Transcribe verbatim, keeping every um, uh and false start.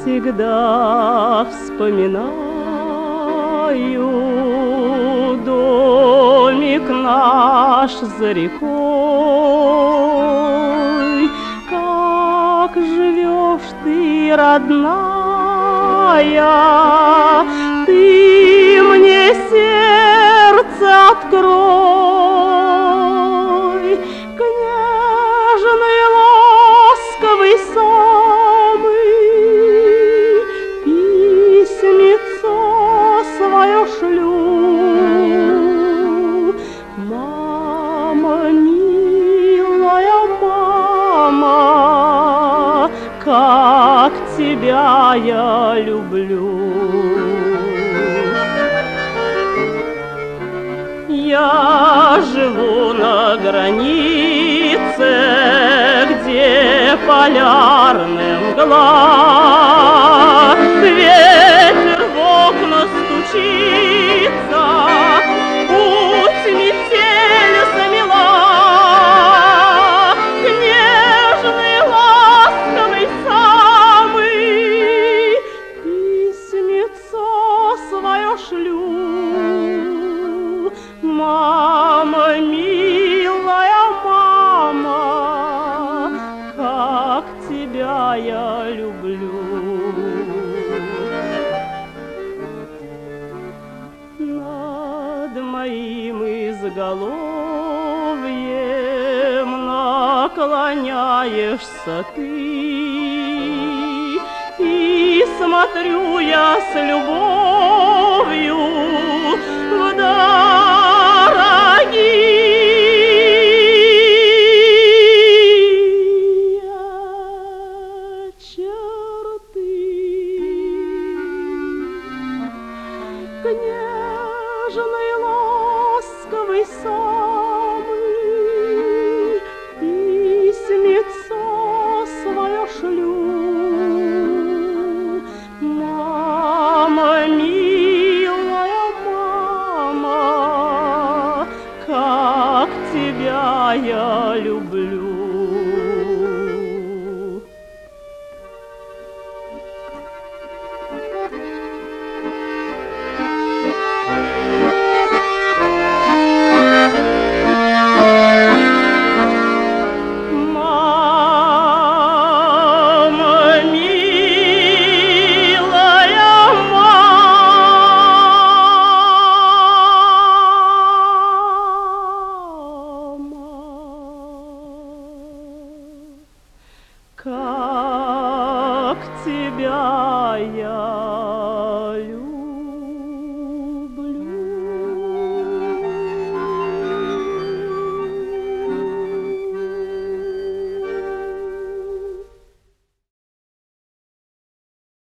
всегда вспоминаю домик наш за рекой. Как живешь ты, родная, ты мне сердце открой. К нежной, ласковой самой письмецо свое шлю. Мама, милая мама, как тебя я люблю. Я живу на границе, где полярная мгла. Ветер в окна стучится, путь метель замела. К нежной, ласковой самой письмецо свое шлю. Мама, милая мама, как тебя я люблю. Над моим изголовьем наклоняешься ты, и смотрю я с любовью вдаль. К нежной, ласковой самой письмецо свое шлю. Мама, милая мама, как тебя я люблю. Как тебя я